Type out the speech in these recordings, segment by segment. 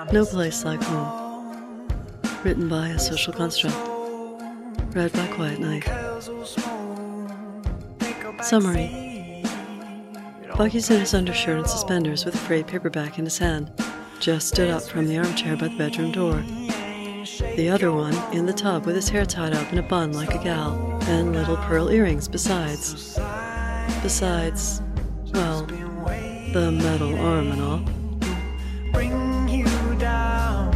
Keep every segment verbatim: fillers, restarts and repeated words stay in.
No Place Like Home. Written by A Social Construct. Read by Quiet Night. Summary. Bucky's in his undershirt and suspenders with a frayed paperback in his hand, just stood up from the armchair by the bedroom door. The other one in the tub with his hair tied up in a bun like a gal, and little pearl earrings besides. Besides, well, the metal arm and all. Bring you down,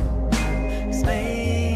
snake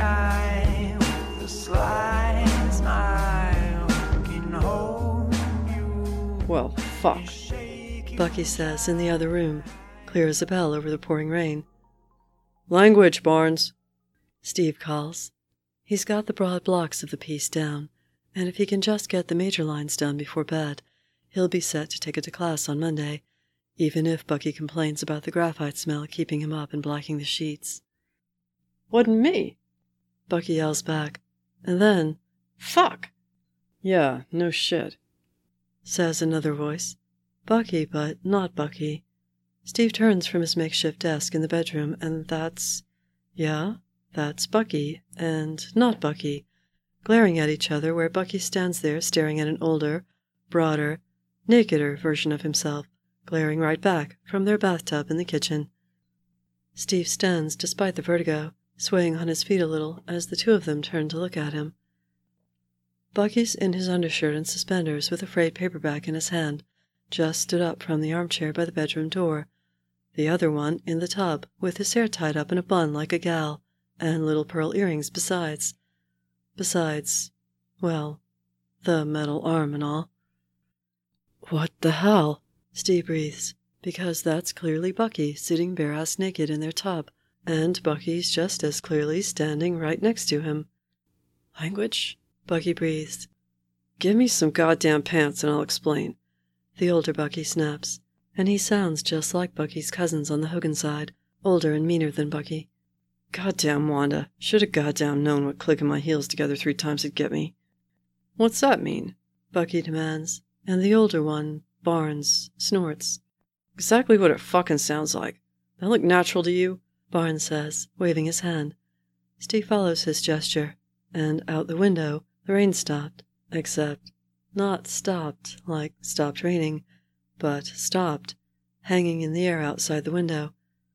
eye with a sly smile, can hold you. Well, fuck, Bucky says in the other room, clear as a bell over the pouring rain. Language, Barnes, Steve calls. He's got the broad blocks of the piece down, and if he can just get the major lines done before bed, he'll be set to take it to class on Monday, even if Bucky complains about the graphite smell keeping him up and blacking the sheets. Wasn't me, Bucky yells back, and then, fuck! Yeah, no shit, says another voice. Bucky, but not Bucky. Steve turns from his makeshift desk in the bedroom, and that's, yeah, that's Bucky, and not Bucky, glaring at each other where Bucky stands there staring at an older, broader, nakeder version of himself, glaring right back from their bathtub in the kitchen. Steve stands, despite the vertigo, swaying on his feet a little as the two of them turn to look at him. Bucky's in his undershirt and suspenders with a frayed paperback in his hand, just stood up from the armchair by the bedroom door. The other one in the tub, with his hair tied up in a bun like a gal, and little pearl earrings besides. Besides, well, the metal arm and all. What the hell? Steve breathes, because that's clearly Bucky sitting bare-ass naked in their tub, and Bucky's just as clearly standing right next to him. Language? Bucky breathes. Give me some goddamn pants and I'll explain. The older Bucky snaps, and he sounds just like Bucky's cousins on the Hogan side, older and meaner than Bucky. Goddamn Wanda, should have goddamn known what clicking my heels together three times would get me. What's that mean? Bucky demands, and the older one, Barnes, snorts. Exactly what it fucking sounds like. That look natural to you? Barnes says, waving his hand. Steve follows his gesture, and out the window, the rain stopped, except not stopped like stopped raining, but stopped, hanging in the air outside the window.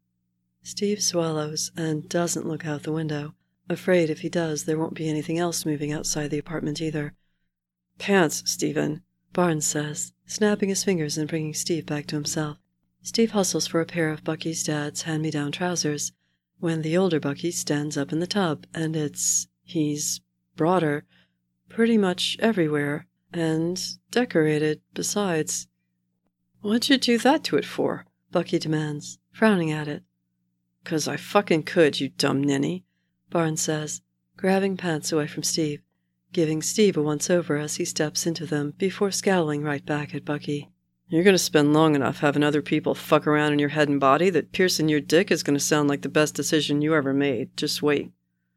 Steve swallows and doesn't look out the window, afraid if he does there won't be anything else moving outside the apartment either. Pants, Stephen, Barnes says, snapping his fingers and bringing Steve back to himself. Steve hustles for a pair of Bucky's dad's hand-me-down trousers, when the older Bucky stands up in the tub, and it's, he's broader, pretty much everywhere, and decorated besides. What'd you do that to it for? Bucky demands, frowning at it. 'Cause I fucking could, you dumb ninny, Barnes says, grabbing pants away from Steve, giving Steve a once-over as he steps into them before scowling right back at Bucky. You're gonna spend long enough having other people fuck around in your head and body that piercing your dick is gonna sound like the best decision you ever made. Just wait.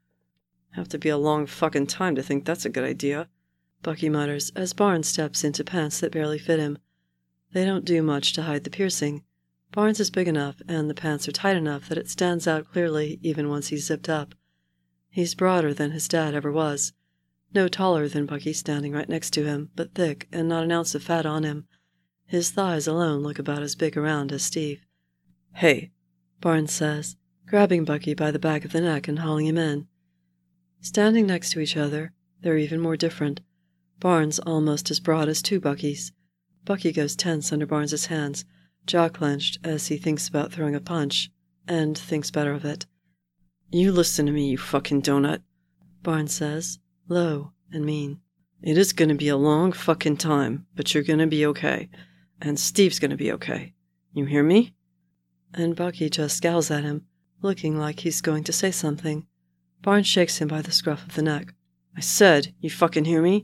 Have to be a long fucking time to think that's a good idea, Bucky mutters as Barnes steps into pants that barely fit him. They don't do much to hide the piercing. Barnes is big enough and the pants are tight enough that it stands out clearly even once he's zipped up. He's broader than his dad ever was. No taller than Bucky standing right next to him, but thick and not an ounce of fat on him. His thighs alone look about as big around as Steve. Hey, Barnes says, grabbing Bucky by the back of the neck and hauling him in. Standing next to each other, they're even more different. Barnes almost as broad as two Buckys. Bucky goes tense under Barnes's hands, jaw clenched as he thinks about throwing a punch, and thinks better of it. You listen to me, you fucking donut, Barnes says, low and mean. It is gonna be a long fucking time, but you're gonna be okay. And Steve's gonna be okay. You hear me? And Bucky just scowls at him, looking like he's going to say something. Barnes shakes him by the scruff of the neck. I said, you fucking hear me?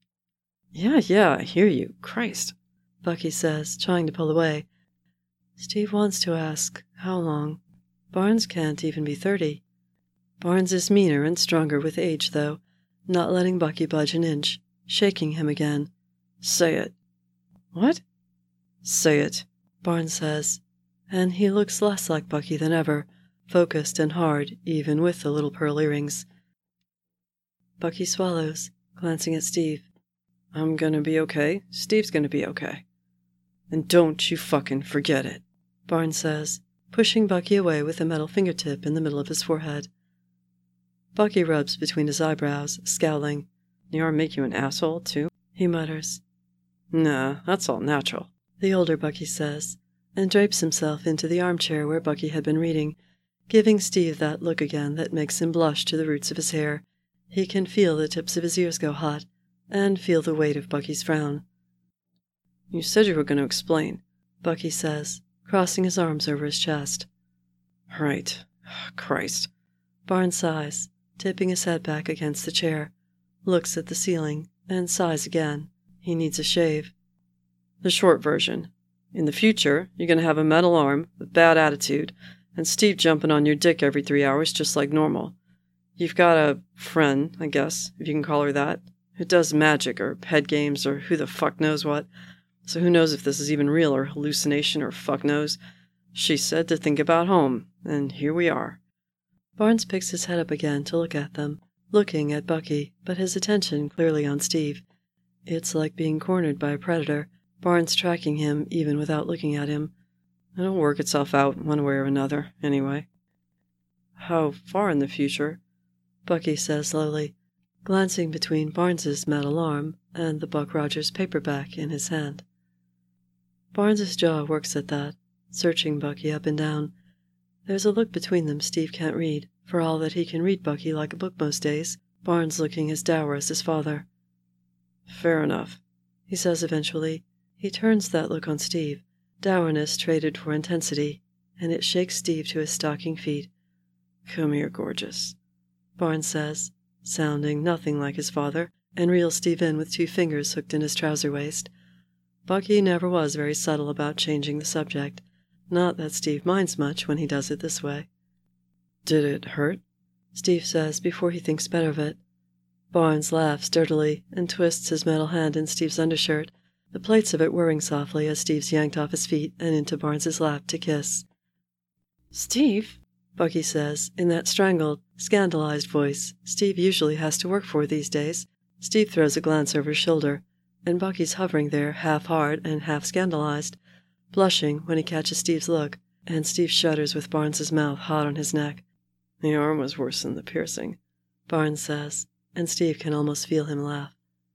Yeah, yeah, I hear you. Christ, Bucky says, trying to pull away. Steve wants to ask, how long? Barnes can't even be thirty. Barnes is meaner and stronger with age, though, not letting Bucky budge an inch, shaking him again. Say it. What? Say it, Barnes says, and he looks less like Bucky than ever, focused and hard even with the little pearl earrings. Bucky swallows, glancing at Steve. I'm gonna be okay. Steve's gonna be okay. And don't you fucking forget it, Barnes says, pushing Bucky away with a metal fingertip in the middle of his forehead. Bucky rubs between his eyebrows, scowling. Niar make you an asshole, too? He mutters. Nah, that's all natural, the older Bucky says, and drapes himself into the armchair where Bucky had been reading, giving Steve that look again that makes him blush to the roots of his hair. He can feel the tips of his ears go hot, and feel the weight of Bucky's frown. You said you were going to explain, Bucky says, crossing his arms over his chest. Right. Christ. Barnes sighs, tipping his head back against the chair, looks at the ceiling, and sighs again. He needs a shave. The short version. In the future, you're going to have a metal arm, with bad attitude, and Steve jumping on your dick every three hours just like normal. You've got a friend, I guess, if you can call her that, who does magic or head games or who the fuck knows what. So who knows if this is even real or hallucination or fuck knows. She said to think about home, and here we are. Barnes picks his head up again to look at them, looking at Bucky, but his attention clearly on Steve. It's like being cornered by a predator, Barnes tracking him even without looking at him. It'll work itself out one way or another, anyway. How far in the future? Bucky says slowly, glancing between Barnes's metal arm and the Buck Rogers paperback in his hand. Barnes's jaw works at that, searching Bucky up and down. There's a look between them Steve can't read, for all that he can read Bucky like a book most days, Barnes looking as dour as his father. Fair enough, he says eventually. He turns that look on Steve, dourness traded for intensity, and it shakes Steve to his stocking feet. Come here, gorgeous, Barnes says, sounding nothing like his father, and reels Steve in with two fingers hooked in his trouser waist. Bucky never was very subtle about changing the subject, not that Steve minds much when he does it this way. Did it hurt? Steve says before he thinks better of it. Barnes laughs sturdily and twists his metal hand in Steve's undershirt, the plaits of it whirring softly as Steve's yanked off his feet and into Barnes's lap to kiss. Steve, Bucky says, in that strangled, scandalized voice Steve usually has to work for these days. Steve throws a glance over his shoulder, and Bucky's hovering there half hard and half scandalized, blushing when he catches Steve's look, and Steve shudders with Barnes's mouth hot on his neck. The arm was worse than the piercing, Barnes says, and Steve can almost feel him laugh.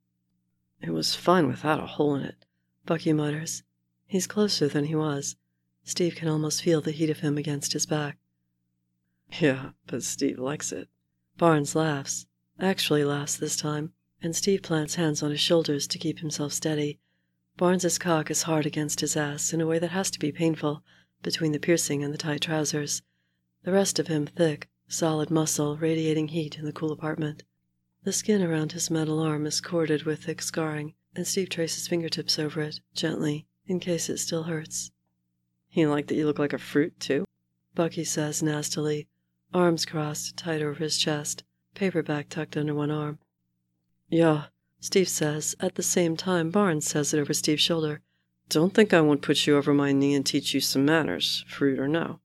It was fine without a hole in it, Bucky mutters. He's closer than he was. Steve can almost feel the heat of him against his back. Yeah, but Steve likes it. Barnes laughs, actually laughs this time, and Steve plants hands on his shoulders to keep himself steady. Barnes's cock is hard against his ass in a way that has to be painful, between the piercing and the tight trousers. The rest of him thick, solid muscle radiating heat in the cool apartment. The skin around his metal arm is corded with thick scarring, and Steve traces fingertips over it, gently, in case it still hurts. You like that you look like a fruit, too? Bucky says nastily, arms crossed tight over his chest, paperback tucked under one arm. Yeah, Steve says, at the same time Barnes says it over Steve's shoulder. Don't think I won't put you over my knee and teach you some manners, fruit or no.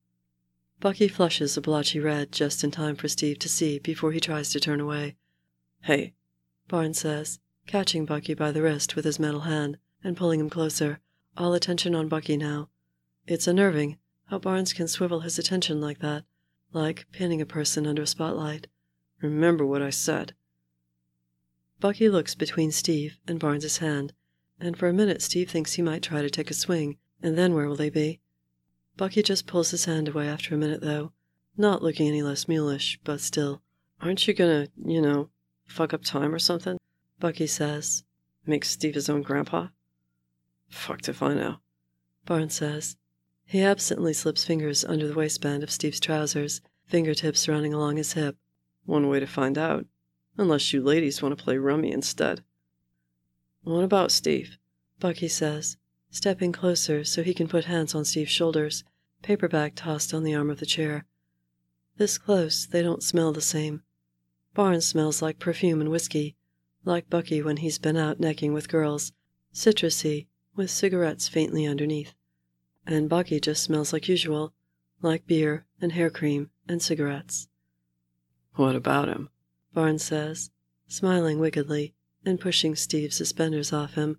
Bucky flushes a blotchy red just in time for Steve to see before he tries to turn away. Hey, Barnes says, catching Bucky by the wrist with his metal hand and pulling him closer, all attention on Bucky now. It's unnerving how Barnes can swivel his attention like that, like pinning a person under a spotlight. Remember what I said. Bucky looks between Steve and Barnes's hand, and for a minute Steve thinks he might try to take a swing, and then where will they be? Bucky just pulls his hand away after a minute, though, not looking any less mulish, but still. Aren't you gonna, you know, fuck up time or something? Bucky says. Make Steve his own grandpa? Fucked if I know, Barnes says. He absently slips fingers under the waistband of Steve's trousers, fingertips running along his hip. One way to find out. Unless you ladies want to play rummy instead. What about Steve? Bucky says, stepping closer so he can put hands on Steve's shoulders, paperback tossed on the arm of the chair. This close, they don't smell the same. Barnes smells like perfume and whiskey, like Bucky when he's been out necking with girls, citrusy, with cigarettes faintly underneath. And Bucky just smells like usual, like beer and hair cream and cigarettes. "What about him?" Barnes says, smiling wickedly and pushing Steve's suspenders off him.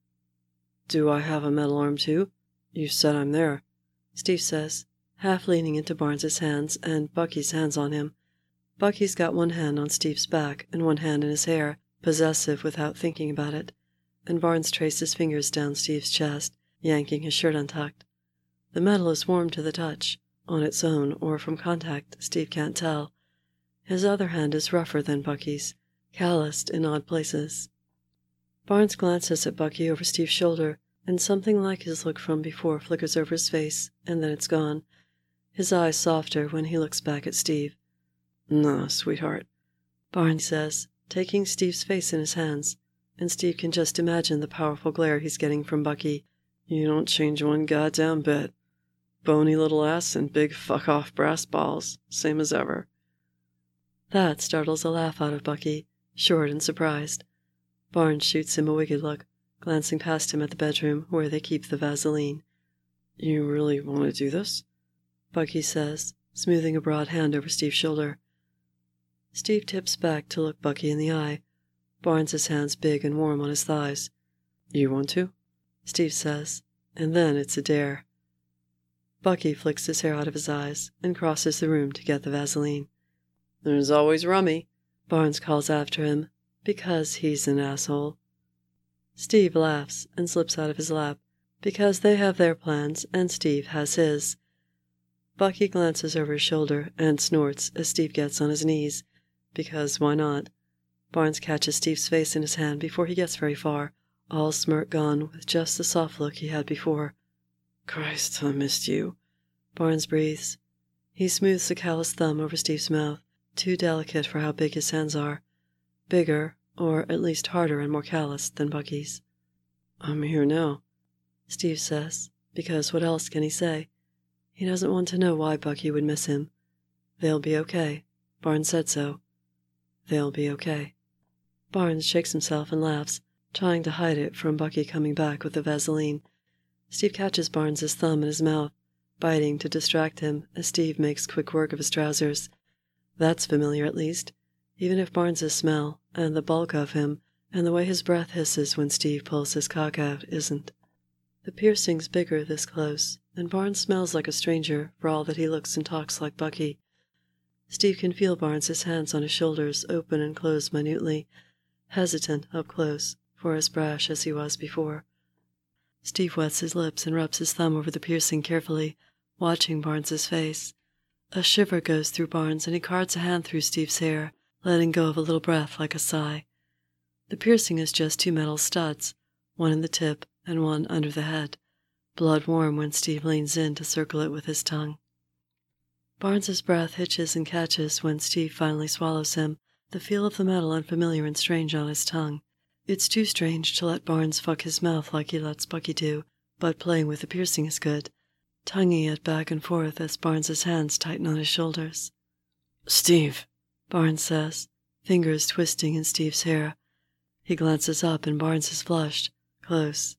"Do I have a metal arm too? You said I'm there," Steve says, half leaning into Barnes's hands and Bucky's hands on him. Bucky's got one hand on Steve's back and one hand in his hair, possessive without thinking about it, and Barnes traced his fingers down Steve's chest, yanking his shirt untucked. The metal is warm to the touch, on its own or from contact, Steve can't tell. His other hand is rougher than Bucky's, calloused in odd places. Barnes glances at Bucky over Steve's shoulder, and something like his look from before flickers over his face, and then it's gone. His eyes softer when he looks back at Steve. "No, sweetheart," Barnes says, taking Steve's face in his hands, and Steve can just imagine the powerful glare he's getting from Bucky. "You don't change one goddamn bit. Bony little ass and big fuck-off brass balls, same as ever." That startles a laugh out of Bucky, short and surprised. Barnes shoots him a wicked look, glancing past him at the bedroom where they keep the Vaseline. "You really want to do this?" Bucky says, smoothing a broad hand over Steve's shoulder. Steve tips back to look Bucky in the eye, Barnes's hands big and warm on his thighs. "You want to?" Steve says, and then it's a dare. Bucky flicks his hair out of his eyes and crosses the room to get the Vaseline. "There's always Rummy," Barnes calls after him, because he's an asshole. Steve laughs and slips out of his lap, because they have their plans and Steve has his. Bucky glances over his shoulder and snorts as Steve gets on his knees, because why not? Barnes catches Steve's face in his hand before he gets very far, all smirk gone with just the soft look he had before. "Christ, I missed you," Barnes breathes. He smooths a calloused thumb over Steve's mouth, too delicate for how big his hands are. Bigger, or at least harder and more calloused than Bucky's. "I'm here now," Steve says, because what else can he say? He doesn't want to know why Bucky would miss him. They'll be okay. Barnes said so. They'll be okay. Barnes shakes himself and laughs, trying to hide it from Bucky coming back with the Vaseline. Steve catches Barnes's thumb in his mouth, biting to distract him as Steve makes quick work of his trousers. That's familiar at least, even if Barnes's smell, and the bulk of him, and the way his breath hisses when Steve pulls his cock out isn't. The piercing's bigger this close, and Barnes smells like a stranger for all that he looks and talks like Bucky. Steve can feel Barnes's hands on his shoulders open and close minutely, hesitant up close, for as brash as he was before. Steve wets his lips and rubs his thumb over the piercing carefully, watching Barnes's face. A shiver goes through Barnes and he cards a hand through Steve's hair, letting go of a little breath like a sigh. The piercing is just two metal studs, one in the tip and one under the head, blood warm when Steve leans in to circle it with his tongue. Barnes's breath hitches and catches when Steve finally swallows him, the feel of the metal unfamiliar and strange on his tongue. It's too strange to let Barnes fuck his mouth like he lets Bucky do, but playing with the piercing is good, tonguing it back and forth as Barnes's hands tighten on his shoulders. "Steve," Barnes says, fingers twisting in Steve's hair. He glances up and Barnes is flushed, close.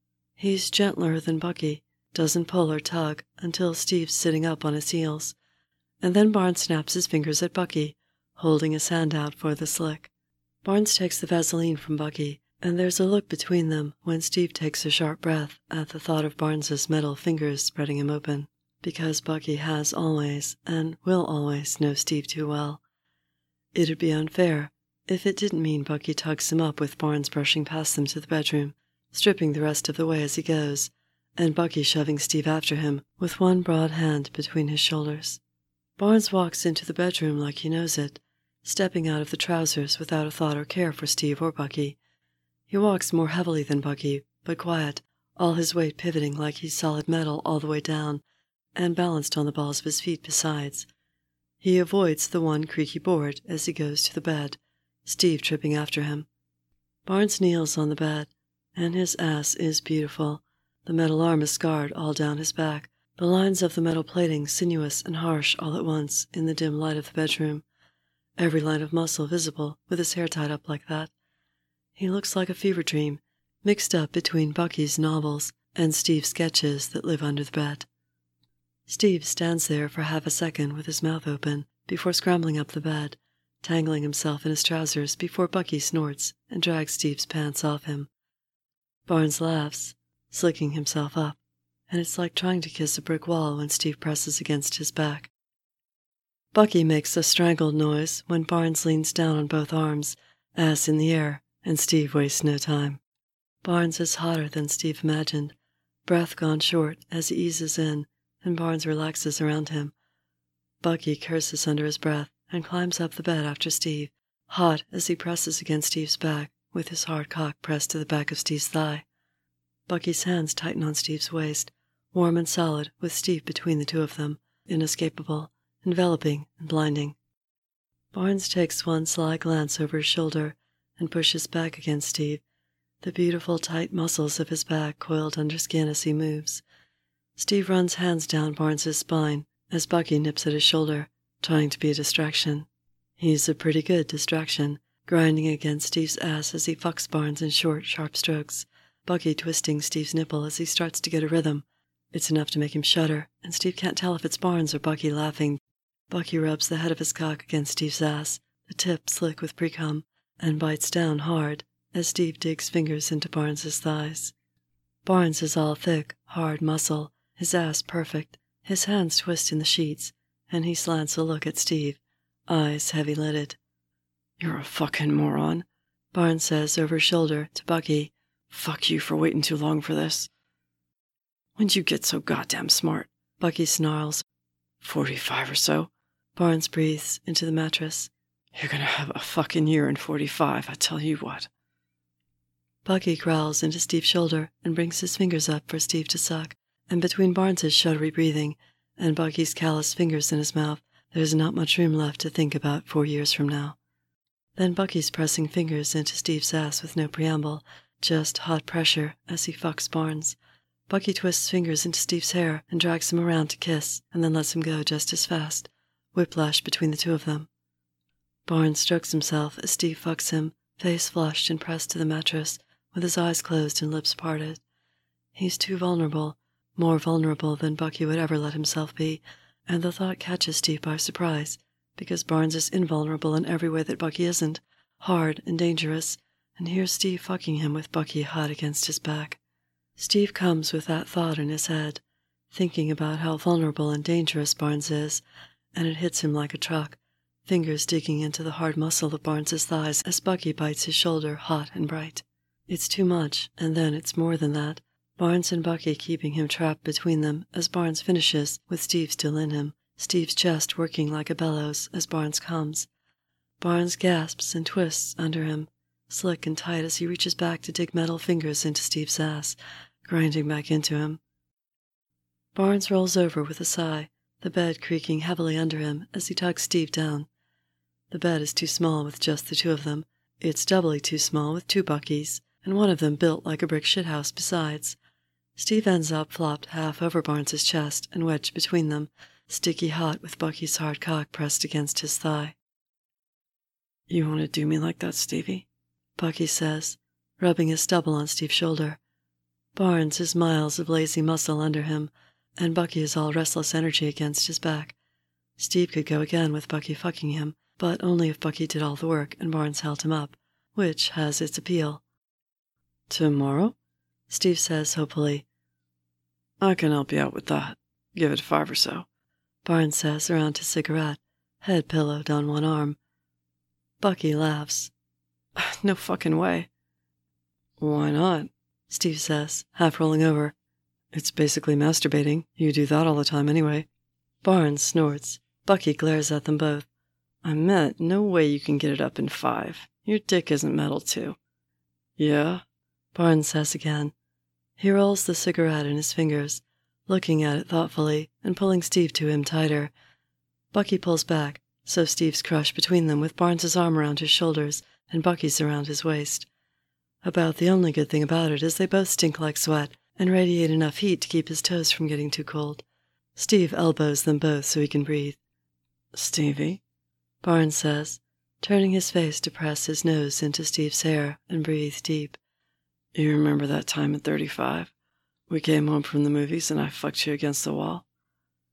He's gentler than Bucky, doesn't pull or tug until Steve's sitting up on his heels. And then Barnes snaps his fingers at Bucky, holding his hand out for the slick. Barnes takes the Vaseline from Bucky, and there's a look between them when Steve takes a sharp breath at the thought of Barnes's metal fingers spreading him open, because Bucky has always, and will always, know Steve too well. It'd be unfair if it didn't mean Bucky tugs him up with Barnes brushing past them to the bedroom, stripping the rest of the way as he goes, and Bucky shoving Steve after him with one broad hand between his shoulders. Barnes walks into the bedroom like he knows it, stepping out of the trousers without a thought or care for Steve or Bucky. He walks more heavily than Bucky, but quiet, all his weight pivoting like he's solid metal all the way down, and balanced on the balls of his feet besides. He avoids the one creaky board as he goes to the bed, Steve tripping after him. Barnes kneels on the bed, and his ass is beautiful. The metal arm is scarred all down his back, the lines of the metal plating sinuous and harsh all at once in the dim light of the bedroom. Every line of muscle visible with his hair tied up like that. He looks like a fever dream, mixed up between Bucky's novels and Steve's sketches that live under the bed. Steve stands there for half a second with his mouth open before scrambling up the bed, tangling himself in his trousers before Bucky snorts and drags Steve's pants off him. Barnes laughs, slicking himself up, and it's like trying to kiss a brick wall when Steve presses against his back. Bucky makes a strangled noise when Barnes leans down on both arms, ass in the air, and Steve wastes no time. Barnes is hotter than Steve imagined, breath gone short as he eases in, and Barnes relaxes around him. Bucky curses under his breath and climbs up the bed after Steve, hot as he presses against Steve's back with his hard cock pressed to the back of Steve's thigh. Bucky's hands tighten on Steve's waist, warm and solid with Steve between the two of them, inescapable, enveloping and blinding. Barnes takes one sly glance over his shoulder and pushes back against Steve, the beautiful tight muscles of his back coiled under skin as he moves. Steve runs hands down Barnes's spine as Bucky nips at his shoulder, trying to be a distraction. He's a pretty good distraction, grinding against Steve's ass as he fucks Barnes in short, sharp strokes, Bucky twisting Steve's nipple as he starts to get a rhythm. It's enough to make him shudder, and Steve can't tell if it's Barnes or Bucky laughing. Bucky rubs the head of his cock against Steve's ass, the tip slick with pre-cum, and bites down hard as Steve digs fingers into Barnes's thighs. Barnes is all thick, hard muscle, his ass perfect, his hands twist in the sheets, and he slants a look at Steve, eyes heavy-lidded. "You're a fucking moron," Barnes says over his shoulder to Bucky. "Fuck you for waiting too long for this." "When'd you get so goddamn smart?" Bucky snarls. Forty-five or so," Barnes breathes into the mattress. "You're gonna have a fucking year in forty-five, I tell you what." Bucky growls into Steve's shoulder and brings his fingers up for Steve to suck, and between Barnes's shuddery breathing and Bucky's calloused fingers in his mouth, there's not much room left to think about four years from now. Then Bucky's pressing fingers into Steve's ass with no preamble, just hot pressure as he fucks Barnes. Bucky twists fingers into Steve's hair and drags him around to kiss, and then lets him go just as fast, whiplash between the two of them. Barnes strokes himself as Steve fucks him, face flushed and pressed to the mattress, with his eyes closed and lips parted. He's too vulnerable, more vulnerable than Bucky would ever let himself be, and the thought catches Steve by surprise, because Barnes is invulnerable in every way that Bucky isn't, hard and dangerous, and here's Steve fucking him with Bucky hot against his back. Steve comes with that thought in his head, thinking about how vulnerable and dangerous Barnes is, and it hits him like a truck, fingers digging into the hard muscle of Barnes's thighs as Bucky bites his shoulder hot and bright. It's too much, and then it's more than that. Barnes and Bucky keeping him trapped between them as Barnes finishes with Steve still in him, Steve's chest working like a bellows as Barnes comes. Barnes gasps and twists under him, slick and tight as he reaches back to dig metal fingers into Steve's ass, grinding back into him. Barnes rolls over with a sigh, the bed creaking heavily under him as he tugs Steve down. The bed is too small with just the two of them. It's doubly too small with two Buckys, and one of them built like a brick shithouse besides. Steve ends up flopped half over Barnes's chest and wedged between them, sticky hot with Bucky's hard cock pressed against his thigh. "You want to do me like that, Stevie?" Bucky says, rubbing his stubble on Steve's shoulder. Barnes is miles of lazy muscle under him, and Bucky is all restless energy against his back. Steve could go again with Bucky fucking him, but only if Bucky did all the work and Barnes held him up, which has its appeal. "Tomorrow?" Steve says hopefully. "I can help you out with that. Give it five or so," Barnes says around his cigarette, head pillowed on one arm. Bucky laughs. "No fucking way." "Why not?" Steve says, half rolling over. "It's basically masturbating. You do that all the time anyway." Barnes snorts. Bucky glares at them both. "I meant, no way you can get it up in five. Your dick isn't metal, too." "Yeah?" Barnes says again. He rolls the cigarette in his fingers, looking at it thoughtfully and pulling Steve to him tighter. Bucky pulls back, so Steve's crushed between them with Barnes's arm around his shoulders and Bucky's around his waist. About the only good thing about it is they both stink like sweat and radiate enough heat to keep his toes from getting too cold. Steve elbows them both so he can breathe. "Stevie?" Barnes says, turning his face to press his nose into Steve's hair and breathe deep. "You remember that time at thirty-five? We came home from the movies and I fucked you against the wall?"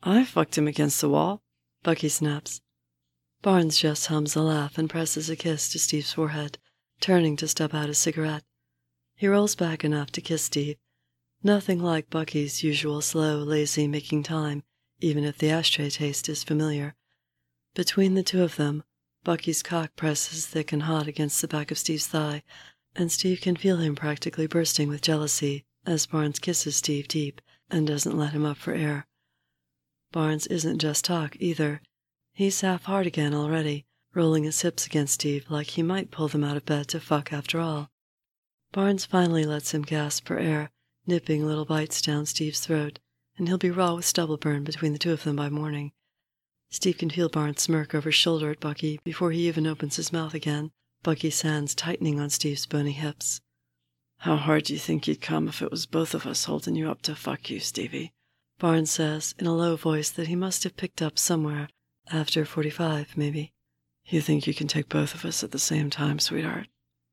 I fucked him against the wall, Bucky snaps. Barnes just hums a laugh and presses a kiss to Steve's forehead, turning to stub out a cigarette. He rolls back enough to kiss Steve. Nothing like Bucky's usual slow, lazy making time, even if the ashtray taste is familiar. Between the two of them, Bucky's cock presses thick and hot against the back of Steve's thigh, and Steve can feel him practically bursting with jealousy as Barnes kisses Steve deep and doesn't let him up for air. Barnes isn't just talk, either. He's half hard again already, rolling his hips against Steve like he might pull them out of bed to fuck after all. Barnes finally lets him gasp for air, nipping little bites down Steve's throat, and he'll be raw with stubble burn between the two of them by morning. Steve can feel Barnes smirk over his shoulder at Bucky before he even opens his mouth again, Bucky's hands tightening on Steve's bony hips. "How hard do you think you'd come if it was both of us holding you up to fuck you, Stevie?" Barnes says in a low voice that he must have picked up somewhere after forty-five, maybe. "You think you can take both of us at the same time, sweetheart?"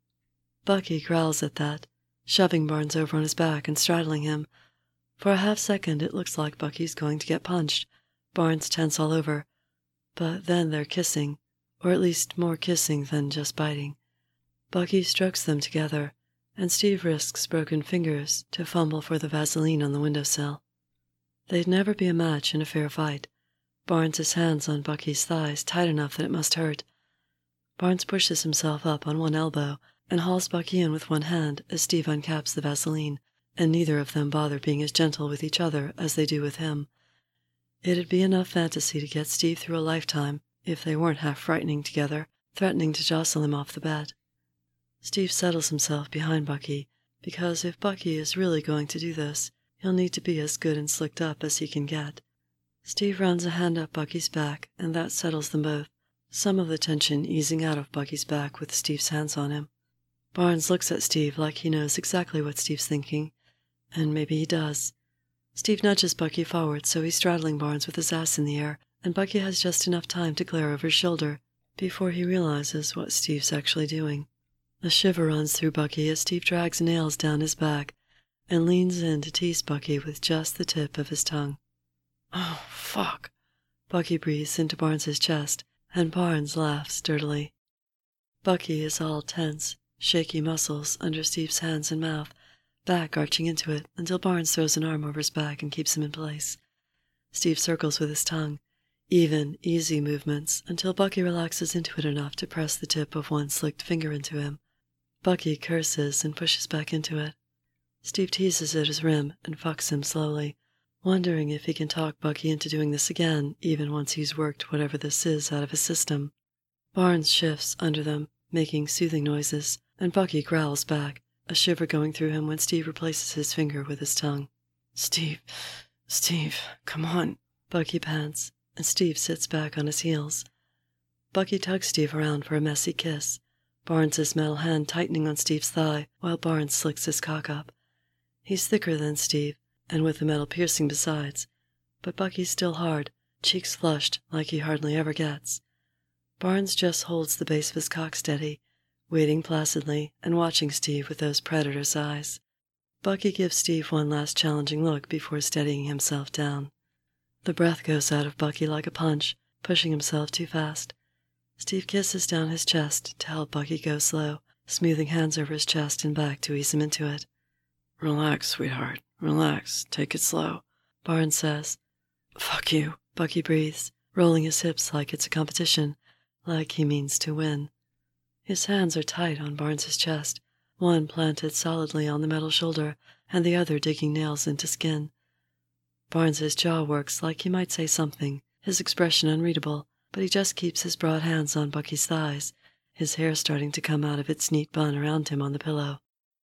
Bucky growls at that, shoving Barnes over on his back and straddling him. For a half second it looks like Bucky's going to get punched, Barnes tense all over. But then they're kissing, or at least more kissing than just biting. Bucky strokes them together, and Steve risks broken fingers to fumble for the Vaseline on the windowsill. They'd never be a match in a fair fight. Barnes' hands on Bucky's thighs tight enough that it must hurt. Barnes pushes himself up on one elbow and hauls Bucky in with one hand as Steve uncaps the Vaseline, and neither of them bother being as gentle with each other as they do with him. It'd be enough fantasy to get Steve through a lifetime if they weren't half frightening together, threatening to jostle him off the bed. Steve settles himself behind Bucky, because if Bucky is really going to do this, he'll need to be as good and slicked up as he can get. Steve runs a hand up Bucky's back, and that settles them both, some of the tension easing out of Bucky's back with Steve's hands on him. Barnes looks at Steve like he knows exactly what Steve's thinking, and maybe he does. Steve nudges Bucky forward so he's straddling Barnes with his ass in the air, and Bucky has just enough time to glare over his shoulder before he realizes what Steve's actually doing. A shiver runs through Bucky as Steve drags nails down his back and leans in to tease Bucky with just the tip of his tongue. "Oh, fuck," Bucky breathes into Barnes's chest, and Barnes laughs sturdily. Bucky is all tense, shaky muscles under Steve's hands and mouth, back arching into it until Barnes throws an arm over his back and keeps him in place. Steve circles with his tongue, even, easy movements, until Bucky relaxes into it enough to press the tip of one slicked finger into him. Bucky curses and pushes back into it. Steve teases at his rim and fucks him slowly, wondering if he can talk Bucky into doing this again, even once he's worked whatever this is out of his system. Barnes shifts under them, making soothing noises, and Bucky growls back, a shiver going through him when Steve replaces his finger with his tongue. "Steve, Steve, come on," Bucky pants, and Steve sits back on his heels. Bucky tugs Steve around for a messy kiss, Barnes's metal hand tightening on Steve's thigh while Barnes slicks his cock up. He's thicker than Steve, and with the metal piercing besides, but Bucky's still hard, cheeks flushed like he hardly ever gets. Barnes just holds the base of his cock steady, waiting placidly and watching Steve with those predator's eyes. Bucky gives Steve one last challenging look before steadying himself down. The breath goes out of Bucky like a punch, pushing himself too fast. Steve kisses down his chest to help Bucky go slow, smoothing hands over his chest and back to ease him into it. "Relax, sweetheart. Relax. Take it slow," Barnes says. "Fuck you," Bucky breathes, rolling his hips like it's a competition, like he means to win. His hands are tight on Barnes's chest, one planted solidly on the metal shoulder and the other digging nails into skin. Barnes's jaw works like he might say something, his expression unreadable, but he just keeps his broad hands on Bucky's thighs, his hair starting to come out of its neat bun around him on the pillow.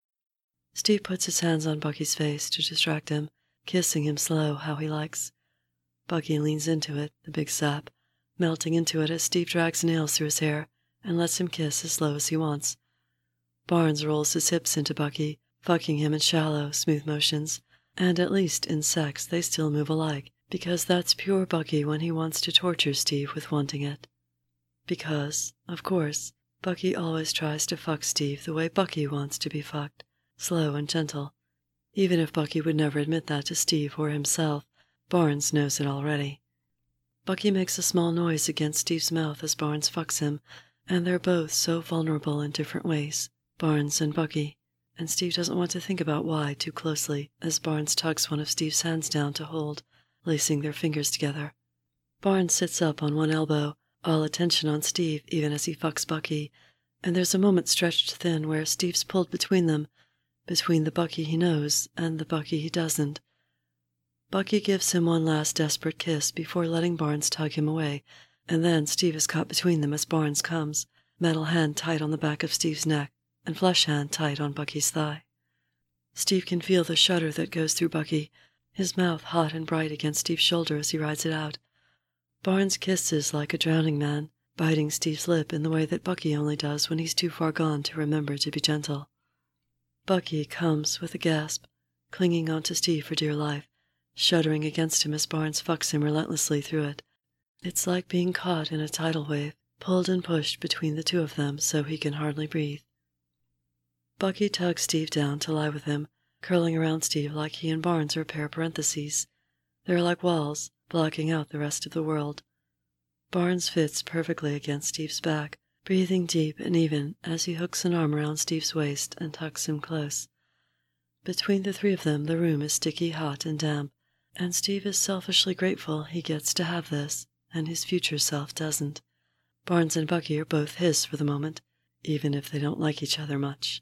Steve puts his hands on Bucky's face to distract him, kissing him slow how he likes. Bucky leans into it, the big sap, melting into it as Steve drags nails through his hair and lets him kiss as slow as he wants. Barnes rolls his hips into Bucky, fucking him in shallow, smooth motions, and at least in sex they still move alike, because that's pure Bucky when he wants to torture Steve with wanting it. Because, of course, Bucky always tries to fuck Steve the way Bucky wants to be fucked, slow and gentle, even if Bucky would never admit that to Steve or himself, Barnes knows it already. Bucky makes a small noise against Steve's mouth as Barnes fucks him, and they're both so vulnerable in different ways, Barnes and Bucky, and Steve doesn't want to think about why too closely as Barnes tugs one of Steve's hands down to hold, lacing their fingers together. Barnes sits up on one elbow, all attention on Steve even as he fucks Bucky, and there's a moment stretched thin where Steve's pulled between them, between the Bucky he knows and the Bucky he doesn't. Bucky gives him one last desperate kiss before letting Barnes tug him away, and then Steve is caught between them as Barnes comes, metal hand tight on the back of Steve's neck and flesh hand tight on Bucky's thigh. Steve can feel the shudder that goes through Bucky, his mouth hot and bright against Steve's shoulder as he rides it out. Barnes kisses like a drowning man, biting Steve's lip in the way that Bucky only does when he's too far gone to remember to be gentle. Bucky comes with a gasp, clinging onto Steve for dear life, shuddering against him as Barnes fucks him relentlessly through it. It's like being caught in a tidal wave, pulled and pushed between the two of them so he can hardly breathe. Bucky tugs Steve down to lie with him, curling around Steve like he and Barnes are a pair of parentheses. They're like walls, blocking out the rest of the world. Barnes fits perfectly against Steve's back, breathing deep and even as he hooks an arm around Steve's waist and tucks him close. Between the three of them, the room is sticky hot and damp, and Steve is selfishly grateful he gets to have this, and his future self doesn't. Barnes and Bucky are both his for the moment, even if they don't like each other much.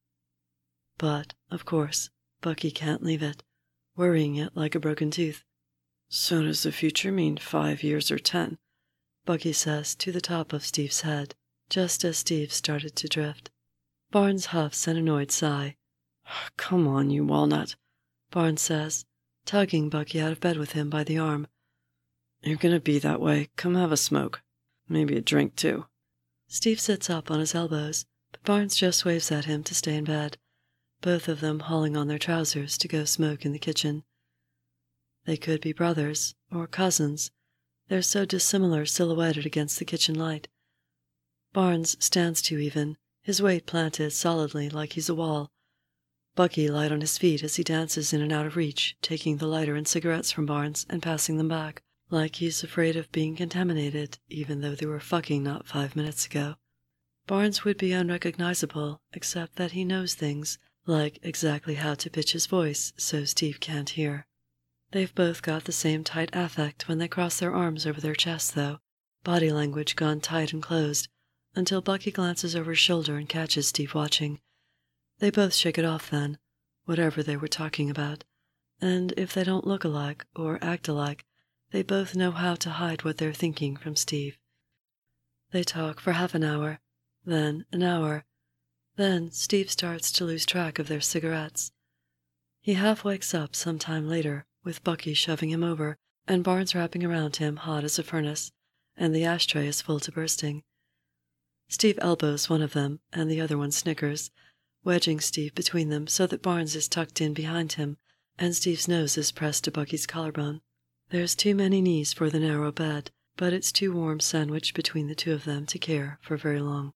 But, of course, Bucky can't leave it, worrying it like a broken tooth. So does the future mean five years or ten? Bucky says to the top of Steve's head, just as Steve started to drift. Barnes huffs an annoyed sigh. Come on, you walnut, Barnes says, tugging Bucky out of bed with him by the arm. You're gonna be that way. Come have a smoke. Maybe a drink, too. Steve sits up on his elbows, but Barnes just waves at him to stay in bed, both of them hauling on their trousers to go smoke in the kitchen. They could be brothers, or cousins. They're so dissimilar silhouetted against the kitchen light. Barnes stands too even, his weight planted solidly like he's a wall. Bucky light on his feet as he dances in and out of reach, taking the lighter and cigarettes from Barnes and passing them back, like he's afraid of being contaminated, even though they were fucking not five minutes ago. Barnes would be unrecognizable, except that he knows things, like exactly how to pitch his voice so Steve can't hear. They've both got the same tight affect when they cross their arms over their chests, though, body language gone tight and closed, until Bucky glances over his shoulder and catches Steve watching. They both shake it off then, whatever they were talking about, and if they don't look alike or act alike, they both know how to hide what they're thinking from Steve. They talk for half an hour, then an hour. Then Steve starts to lose track of their cigarettes. He half wakes up some time later, with Bucky shoving him over and Barnes wrapping around him hot as a furnace, and the ashtray is full to bursting. Steve elbows one of them, and the other one snickers, wedging Steve between them so that Barnes is tucked in behind him, and Steve's nose is pressed to Bucky's collarbone. There's too many knees for the narrow bed, but it's too warm sandwiched between the two of them to care for very long.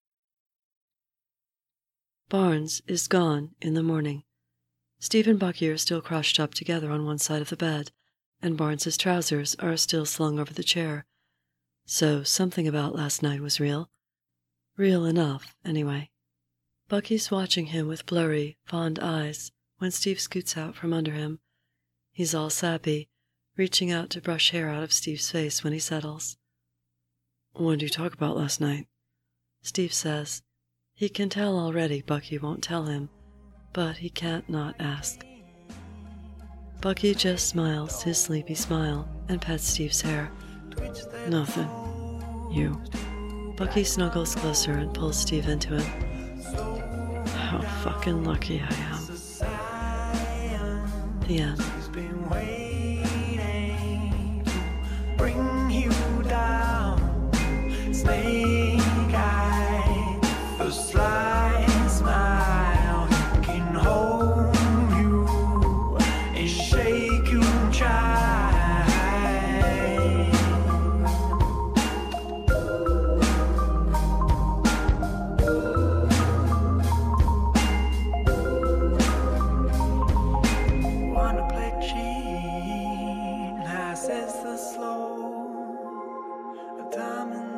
Barnes is gone in the morning. Steve and Bucky are still crushed up together on one side of the bed, and Barnes's trousers are still slung over the chair. So something about last night was real. Real enough, anyway. Bucky's watching him with blurry, fond eyes when Steve scoots out from under him. He's all sappy, reaching out to brush hair out of Steve's face when he settles. "What did you talk about last night?" Steve says. He can tell already Bucky won't tell him, but he can't not ask. Bucky just smiles his sleepy smile and pets Steve's hair. "Nothing. You." Bucky snuggles closer and pulls Steve into him. "How fucking lucky I am." The end. Bring you down, snake eye, the sly smile, he can hold you and shake you dry. Wanna play cheat? slow, a diamond